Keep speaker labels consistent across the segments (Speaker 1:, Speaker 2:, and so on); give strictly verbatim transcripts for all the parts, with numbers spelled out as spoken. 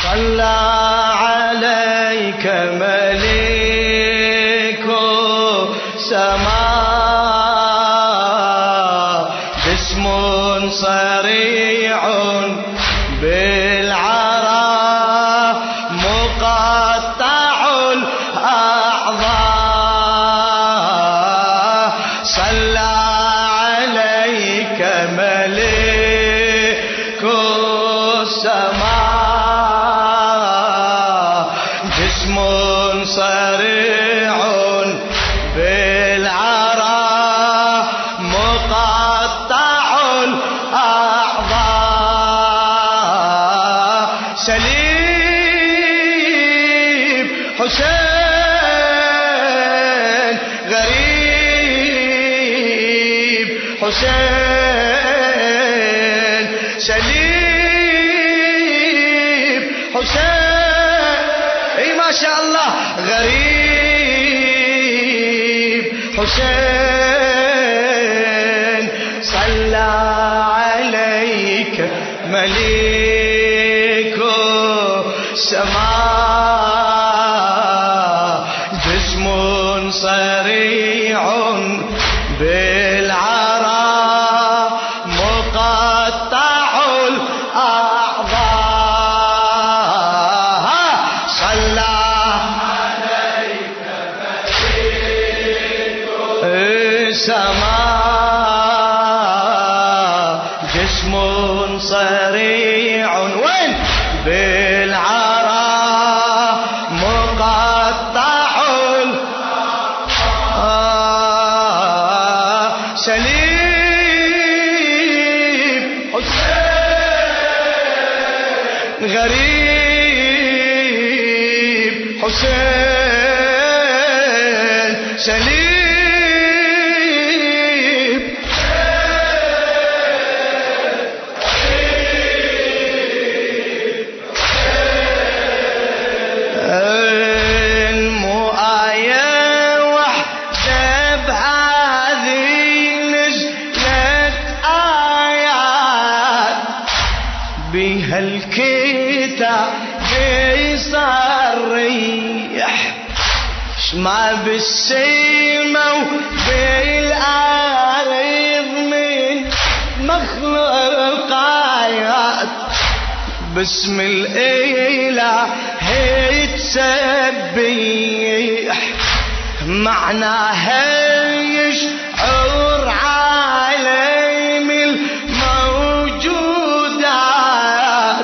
Speaker 1: صلى عليك ملك السماء جسم صريع بالعراء مقطع الأعضاء صلى عليك ملك السماء جسم صريع بالعراء مقطع الأعضاء سليم حسين غريب حسين سليم حسين اي ما شاء الله غريب حسين صلى عليك ملك السماء جسم صريع بالعراء مقطع الأعضاء صلى عليك ملك السماء جسم صريع وين بالعراء مقطع الأعضاء سليم حسين غريب حسين سليم بهالكتاب يصريح ما بالسما وبالأرض من مخلوقات باسم الإله يتسبح معناها يشعر عالم الموجودات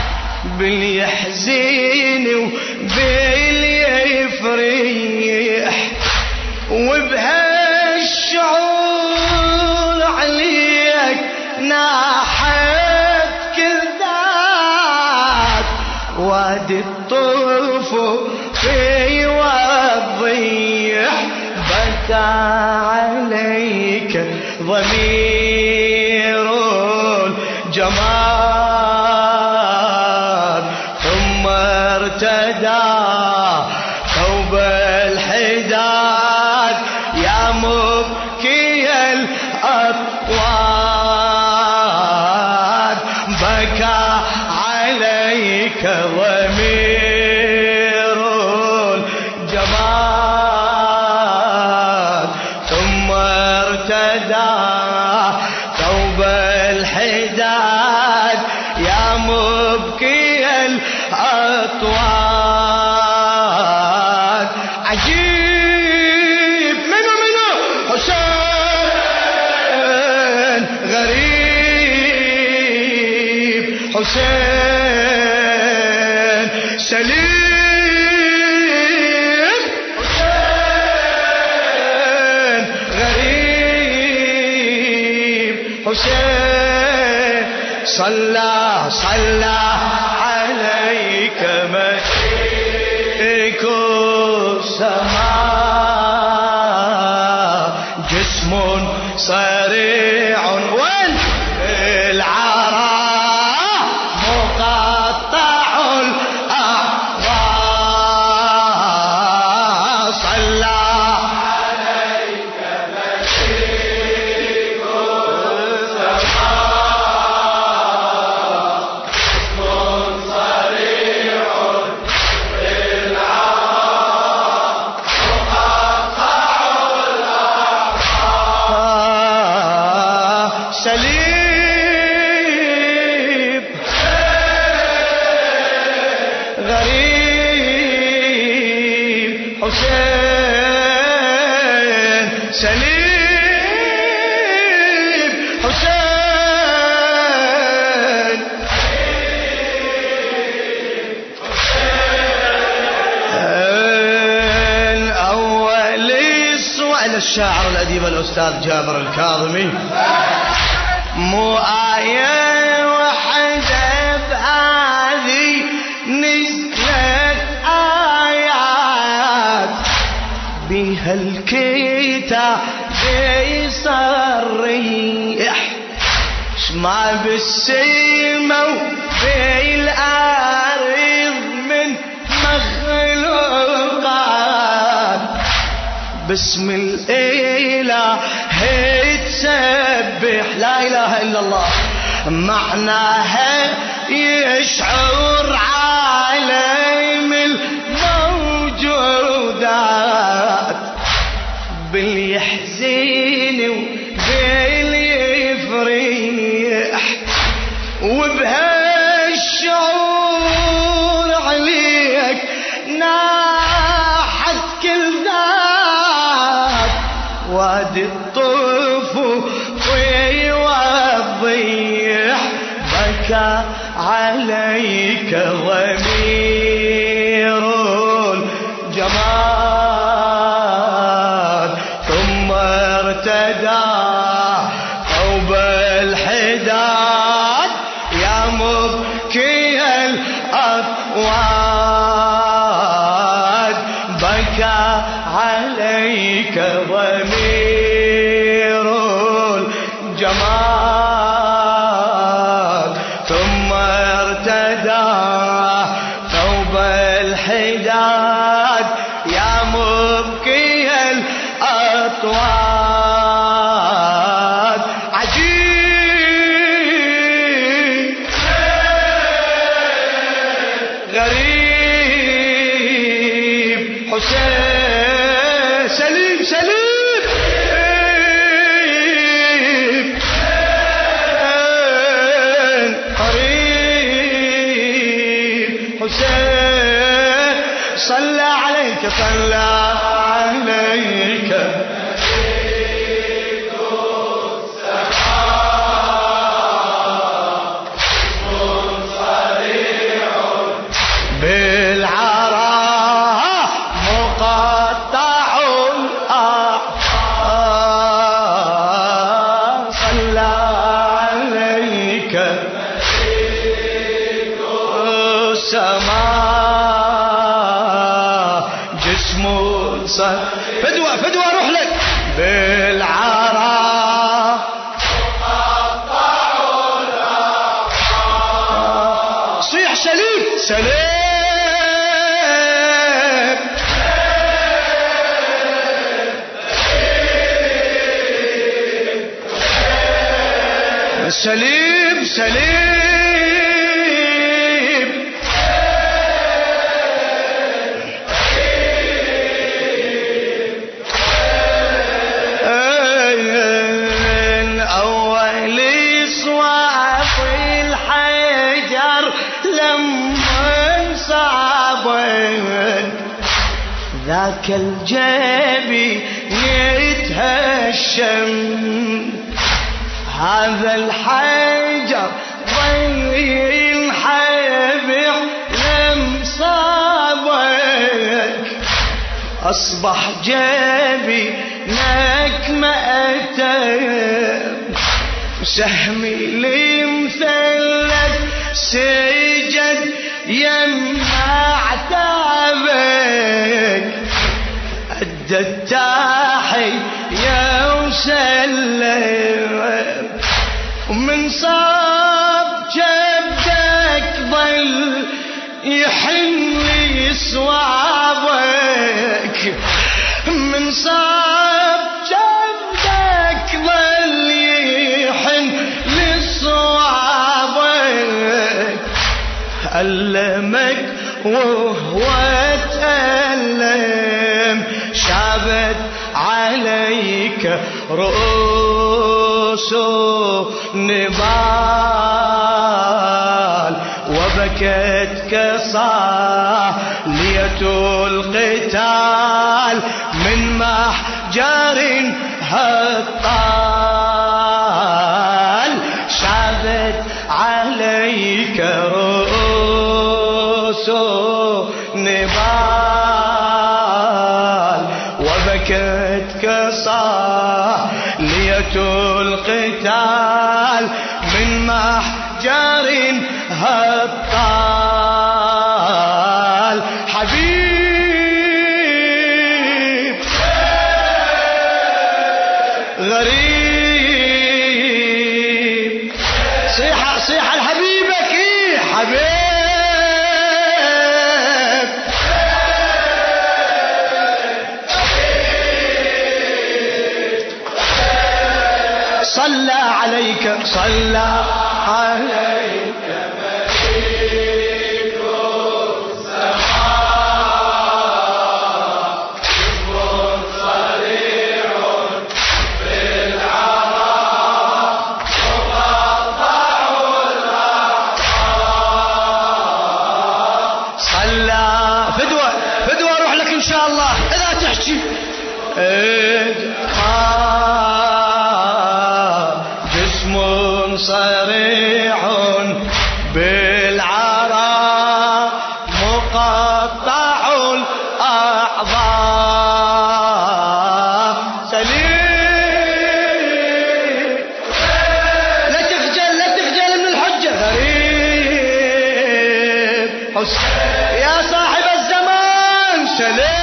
Speaker 1: باليحزن وباليفرح وبهالشعور عليك ناحت كل ذات وادي الطرف في وضيح بكى عليك ضمير الجمال ثم ارتدى ثوب الحداد يا مبكي الأطوار بكى عليك ضمير الجمال ثم ارتدى ثوب الحداد يا مبكي الأطوار عجيب منو منو حسين غريب حسين سليم حسين غريب حسين صلى صلى عليك ملك السماء جسم صريع وين العراء مقطع الأعضاء صلى عليك ملك السماء جسم صريع حسين سليم حسين أول يسوع للشاعر الأديب الأستاذ جابر الكاظمي مو آية وحدة بهذه نزلت آيات بها الكتاب يصريح شما بالسما وبالأرض من مخلوقات باسم الإله تسبح لا إله إلا الله معناها يشعر عالم الموجودات باليحزن وباليفرح وبهالشعور عليك ناحت كل ذات وادي الطفو ويوضيح بكى عليك ضمير الجمال ثم ارتدى ثوب الحداد يا مبكي الأطواد بكى عليك ضمير الجمال ثم ارتدى ثوب الحداد يا مبكي الأطواد عجيب غريب حسين سليم سليم قريب حسين صلى عليك صلى عليك بالعراء مقطع الأعضاء صلى عليك السماء جسم صار فدوى فدوى روح لك بالعراء مقطع الأعضاء صيح سليم سليم سليم سليم أول صواف الحجر لما صعبن ذاك الجبي يتهشم هذا الحجر ضيل حبيع لم صابك أصبح جبي لك مأتم سهمي لمثلث سجد يمع تعبك أدى التحية وسلم ومن صاب جبدك ظل يحن لي صوابك من صاب جبدك ظل يحن لي صوابك ألمك وهو تألم شابت عليك رؤوس نضال وبكى وبكت كصالية القتال من محجر هالطال شابت عليك رؤوس نبال وبكت كصالية القتال من محجر هالطال حبيب غريب صيحة صيحة لحبيبك إيه حبيب صلى عليك صلى عليك ملك السماء جسم صريع بالعراء مقطع الأعضاء صلى فدوة فدوة أروح لك إن شاء الله إذا تحكي صريع بالعراء مقطع الأعضاء سليم لا تخجل لا تخجل من الحجة غريب يا صاحب الزمان سليم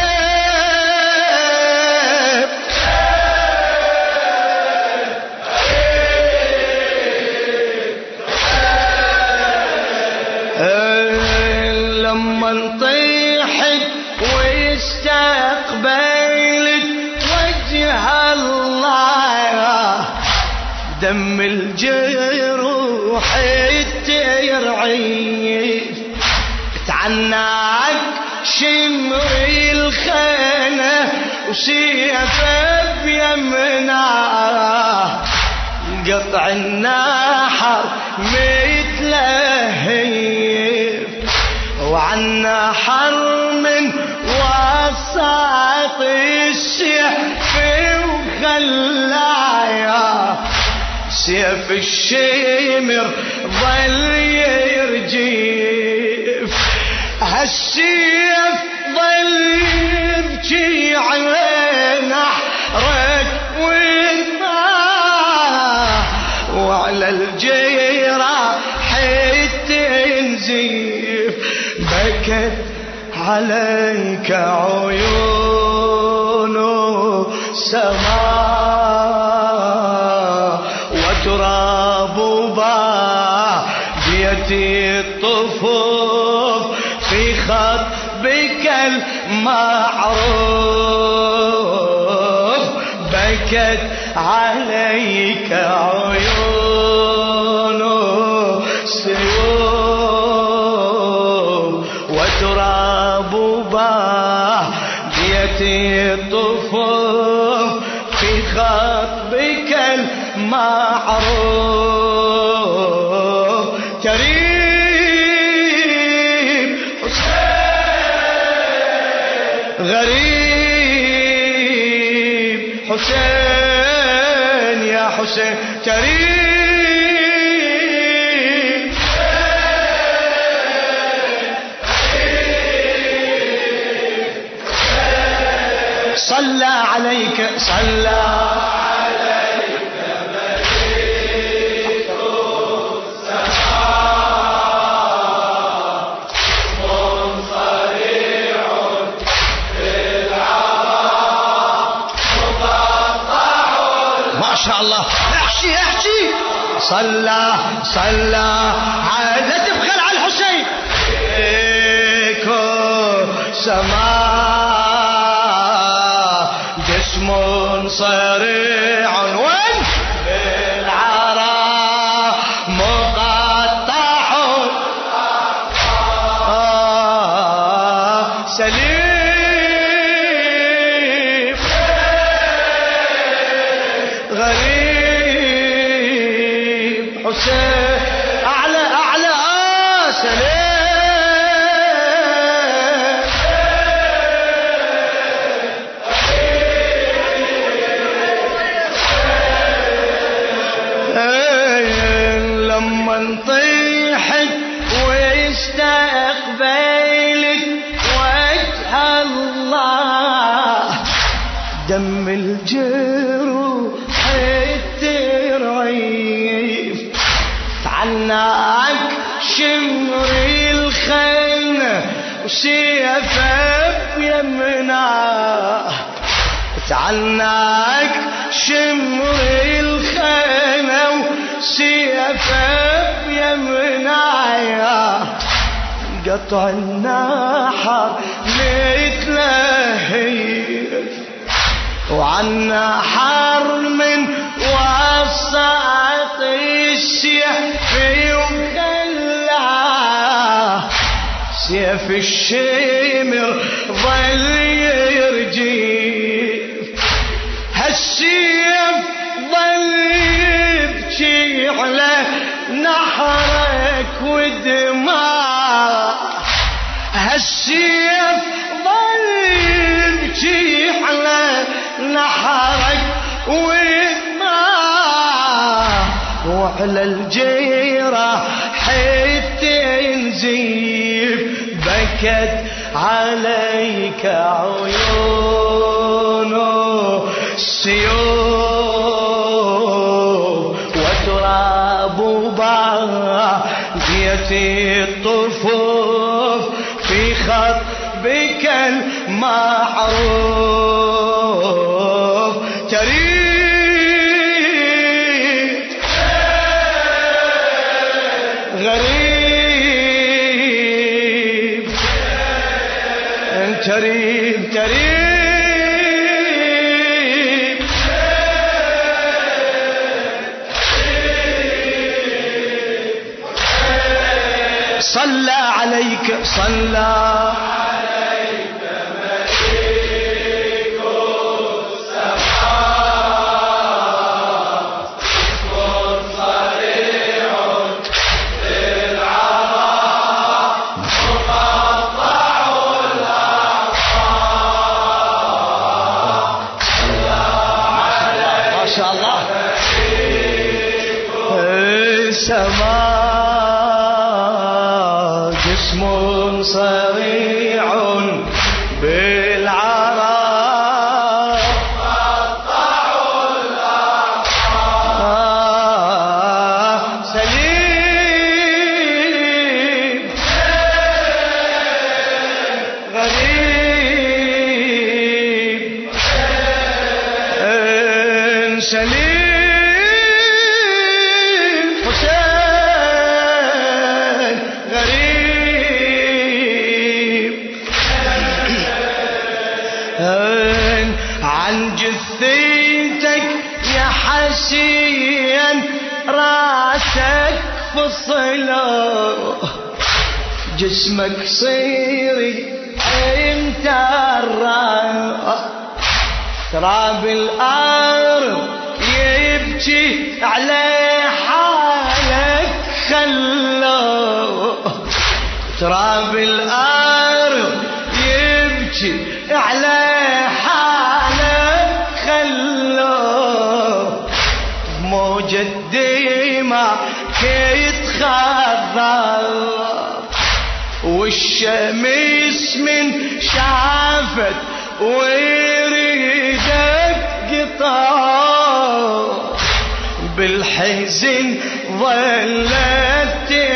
Speaker 1: طيحت واستقبلت وجه الله دم الجروح ترعيف تعناك شمر الخانة وسيفه بيمناه قطع النحر متلهيف وعنا حر من وسط السيف وخلايا سيف الشمر ظل يرجف هالسيف ظل يبكي على نحرك وانطاه وعلى الجيرة تنزيف بكت عليك عيون سماء وتراب بادية الطفوف في خطبك المعروف بكت عليك عيون سيوف وتراب بادية الطفوف في خطبك المعروف كريم حسين غريب حسين يا حسين كريم صلى عليك صلى عليك ملك السماء منصرع بالعراء مقطع ما شاء الله احشي احشي صلى صلى لا تبخل على الحسين سماء جسم صريع وين بالعراء مقطع آه سليم غريب حسين أعلى أعلى آه سليم قبيلك وجه الله دم الجروح الترعيف عناك شمر الخيل وسيفه بيمناه عناك شمر الخيل وسيفه بيمناه قطع النحر متلهيف وعنا حر من وسط السيف وخلاه سيف الشمر ظل يرجيف هالسيف ظل يبكي على نحرك ودماء هالسيف ظل يبكي على نحرك ودماء وعلى الجيرة حتى ينزيف بكت عليك عيونه السيوف وتراب باقية الطفوف في خطبك المعروف تريد غريب تريد تريد صلى عليك صلى عليك ملك السماء صريع بالعراء مقطع الأعصاب ما شاء الله السماء جسم صريع بالعراء مقطع الأعصاب سليم غريب سليم عن جثيتك يا حسين راسك فصله جسمك صيري انت الراس تراب الارض يبكي على حالك خلوه تراب الارض يبكي على حالك خلوه موجة دماء يتخضر والشمس من شافت ويريدك قطار بالحزن ظلت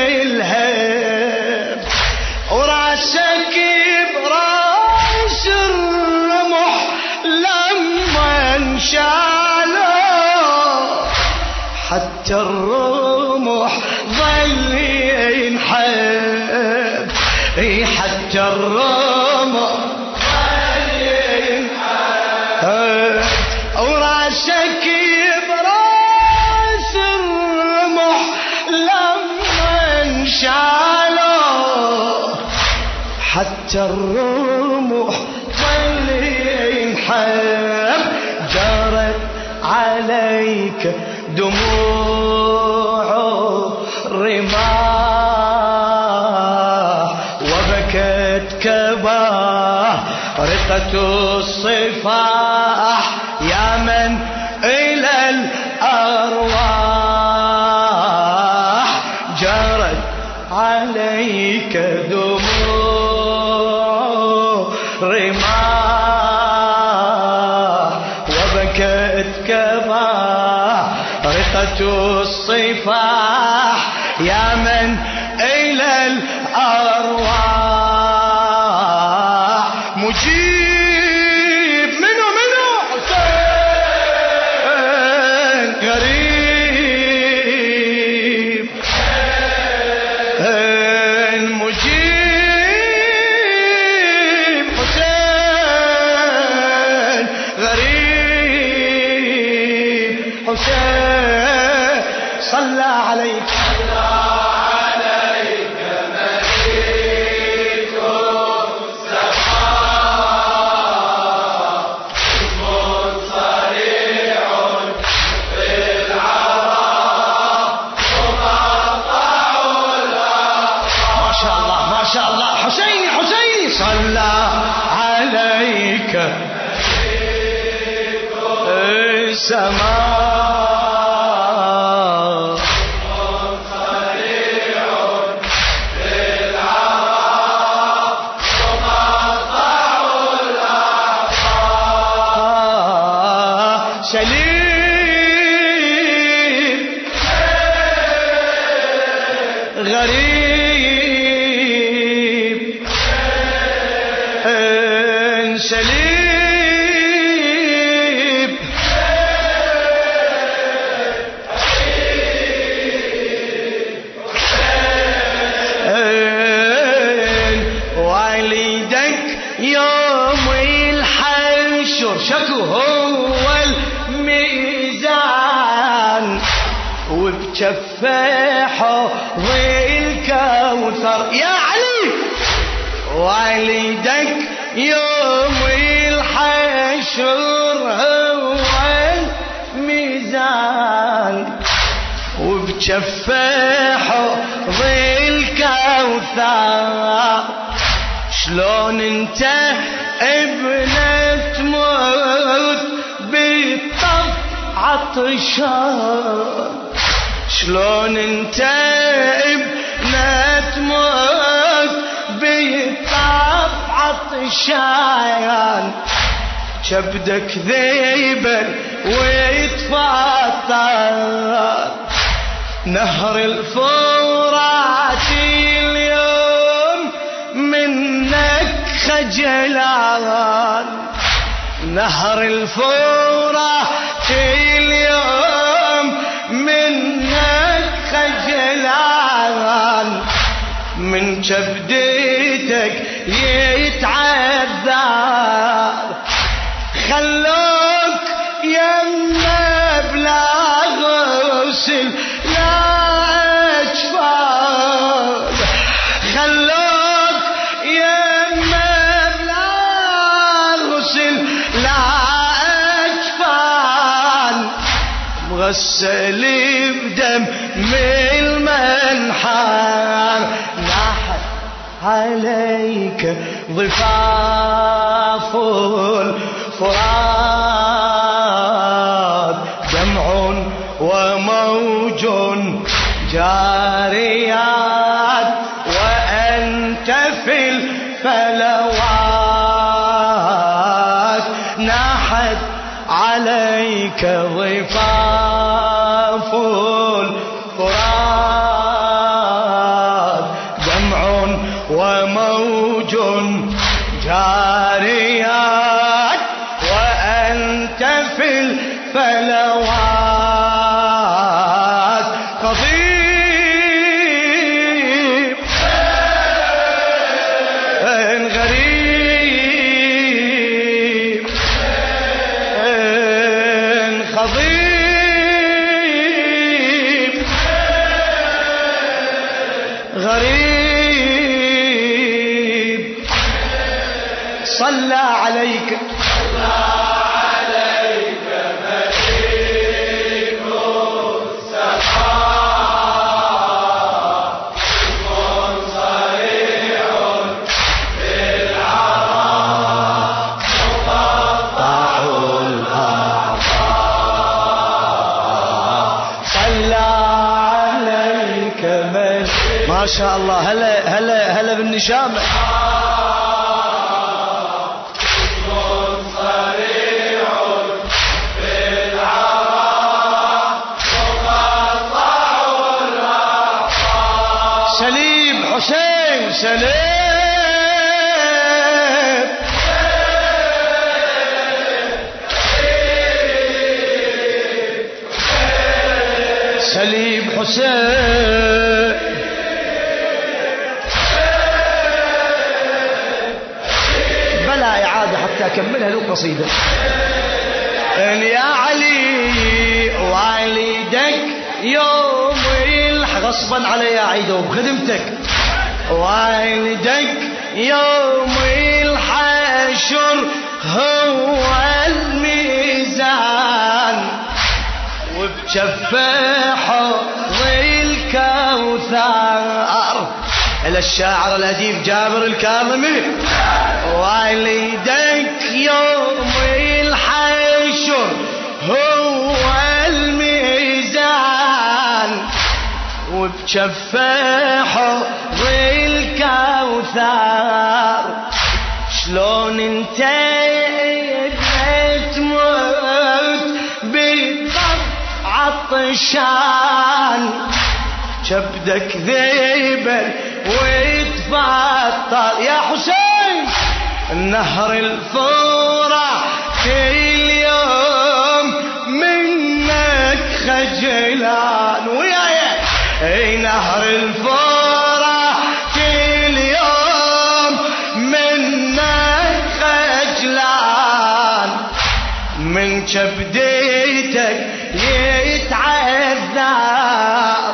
Speaker 1: تلهب وراسك براس الرمح لما انشالوا حتى الرمح ظل ينحب حتى الرمح ظل ينحب وراسك براس الرمح لما انشالوا حتى الرمح ظل ينحب جرت عليك دموع رماح وبكت كبارقة الصفاح يا من إلى الأرواح جرت عليك عليك دموع رماح وبكت كبارقة الصفاح يا من إلى الأرواح مجيب منو منو حسين غريب مجيب حسين غريب حسين صلى عليك صلى عليك السماء صريع بالعراء ومقطع الأعضاء سليم غريب سليب والدك يوم الحشر شكو هو الميزان وبجفاحه والكوثر يا علي والدك يوم الحشر هو الميزان وبجفاحه الكوثر شلون انت ابنة تموت بالطف عطشان شلون انت ابنة تموت بالطف عطشان كبدك ذيبا ويتفطر نهر الفرات اليوم منك خجلان نهر الفرات اليوم منك خجلان من كبدتك يتعذر خلوك يما بلا غسل لا أجفان خلوك يما بلا غسل لا أجفان مغسل بدم من المنحر ناحت عليك ضفاف الفرات دمع وموج جاريات وأنت في الفلوات ناحت عليك ضفاف الفرات دمع وموج جاريات وأنت في الفلوات قضيب غريب خضيب غريب صلى عليك ما شاء الله. هلا هلا هلا بالنشامة. سليم حسين سليم سليم حسين بلا إعادة حتى أكملها له قصيدة. يا علي والدك يوم يلح غصبا علي أعيده بخدمتك. والدك يوم الحشر هو الميزان وبجفه حوض الكوثر. إلى الشاعر الأديب جابر الكاظمي. والدك يوم الحشر هو الميزان وبجفه حوض الكوثر. شلون انت تموت بالضبط عطشان كبدك ذيبا ويتفطر يا حسين. النهر الفورة كل يوم منك خجلان وياي. اي نهر الفورة كل يوم منك خجلان من كبديتك يتعذر.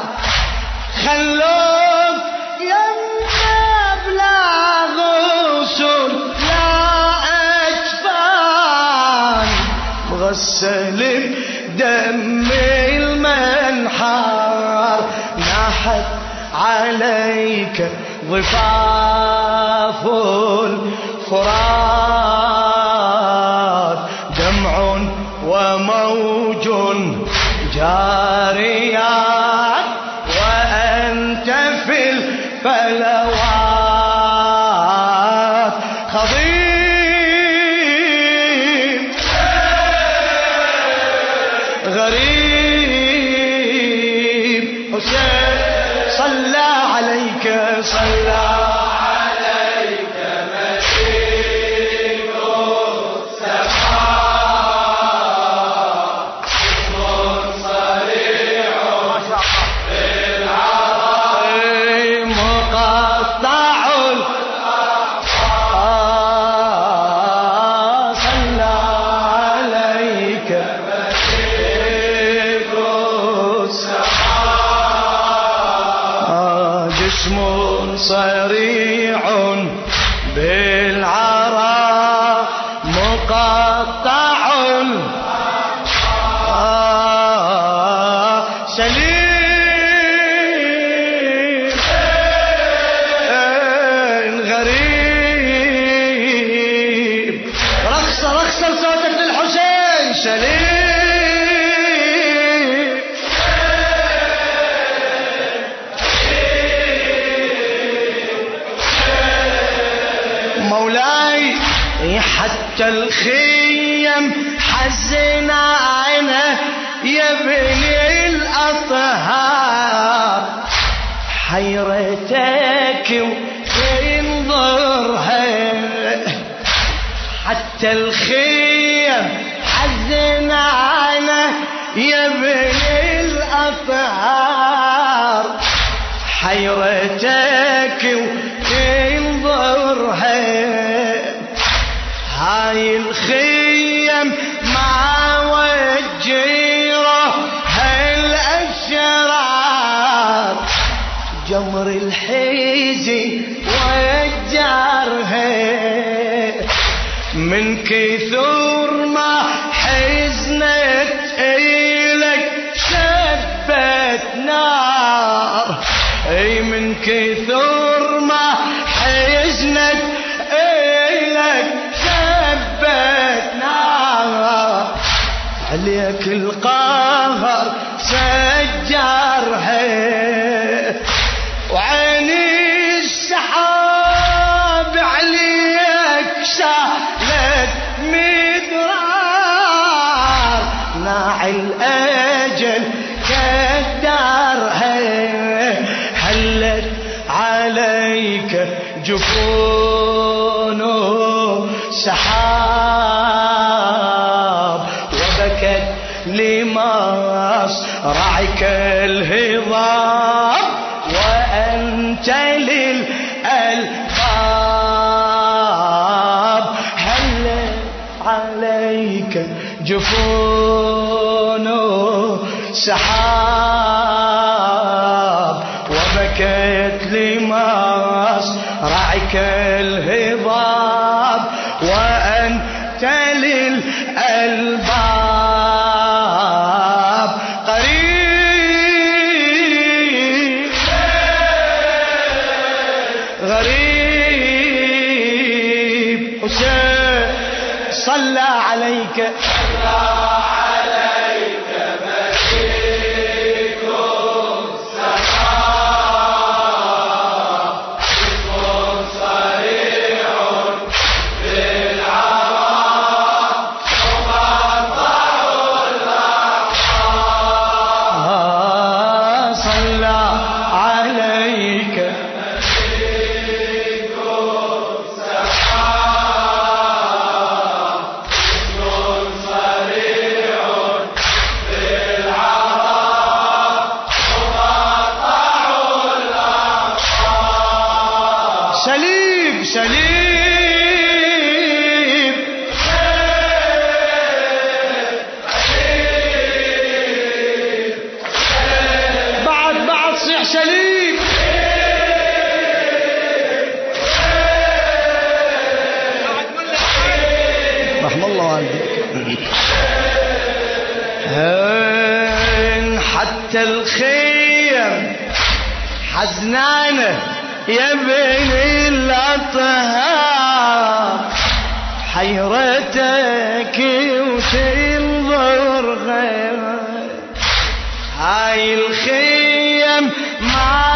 Speaker 1: خلوك ينبب لا غسل لا أجفان مغسل بدم المنحار. ناحت عليك ضفاف الفرات دمع وموج جاريات وأنت في الفلوات خضيب غريب. حسين صلى عليك صلى صريع بالعرى مقطع آه سليم غريب. رخصة رخصة لصوتك للحسين سليم. مولاي حتى الخيم حزن عينه يا بني الأطهار. حيرتك وتنظرها حتى الخيم حزن عينه يا بني الأطهار. حيرتك وتنظرها هاي الخيم مع وجيره هالأشرار. جمر الحيزي وجرها من كثر ما حزنت إلك شبت نار. اي من كثر ما حزنت إلك شبت نار. عليك القهر سجرها وعيني جفونه سحاب وبكت لمصرعك الهضاب وأنت للألباب هلت عليك جفونه سحاب وبكت لمصرعك الهضاب وأنت للألباب قريب غريب حسين صلى عليك سليم سليم بعد بعد صيح سليم رحم الله والديك حتى الخيم حزنانه يا بني الأطهار حيرتك وتنظر غير هاي الخيم مع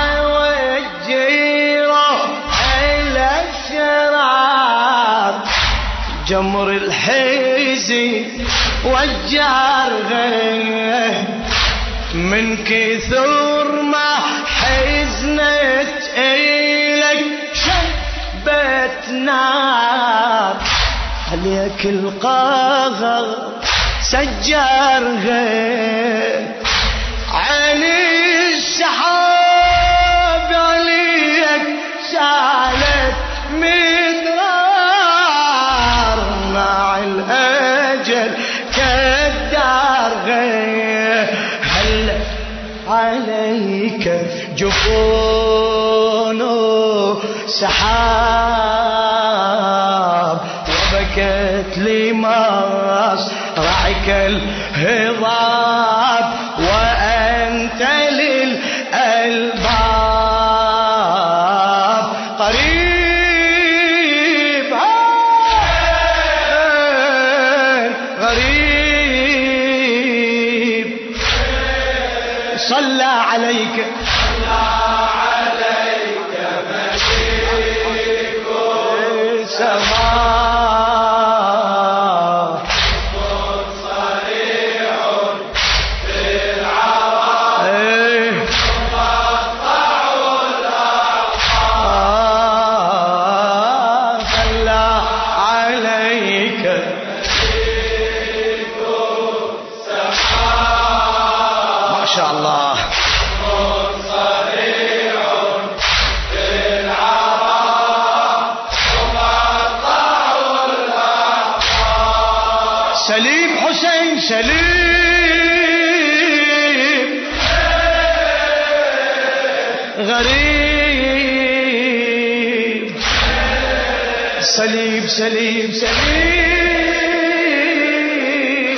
Speaker 1: وجيره إلى الشرار جمر الحزن والجار غير من كثر ما حزنت إلك شبت نار عليك القهر سجار غير علي السحاب عليك سالت مدرار مع الأجل كالدار غير هل عليك جفونه سحاب وبكت لمصرعك الهضاب وأنت للألباب قريب غريب صلى عليك السماء صريع في العرب مقطع الأرحام صلى عليك ما شاء الله سليم حسين سليم غريب سليم سليم سليم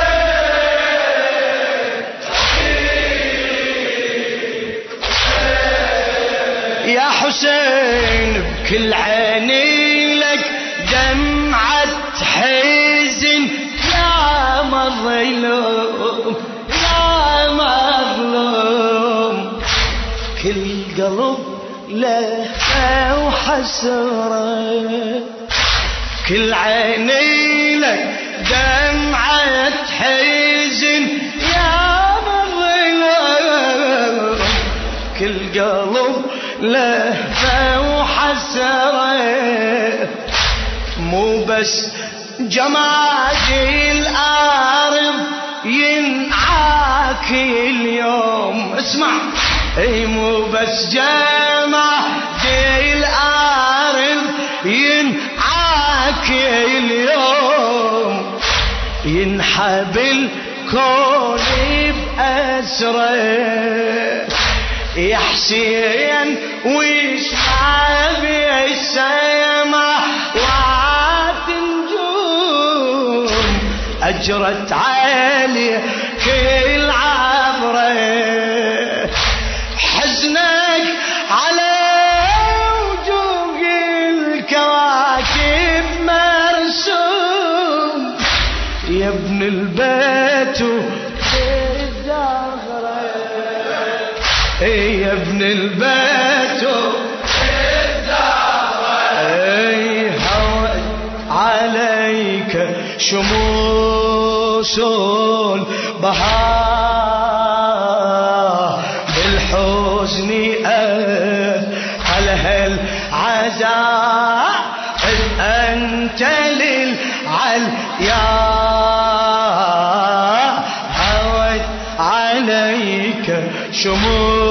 Speaker 1: يا حسين بكل عيني لك دمعة حزن يا مظلوم يا مظلوم كل قلب له وحسرة كل عيني لك دمعة حزن يا مظلوم كل قلب له وحسرة مو بس جمادي الأرض ينعاك اليوم، اسمع، اي مو بس جمادي الأرض ينعاك اليوم، ينحب الكون بأسره يا حسين ويشعب السماء وعالنجوم أجرت عليه كل عبره، حزنك على وجوه الكواكب مرسوم يا ابن البيت الزهرة، يا ابن البيت اي هوت عليك شموس البهار بالحزن على هالعزاء انت للعليا هوت عليك شموس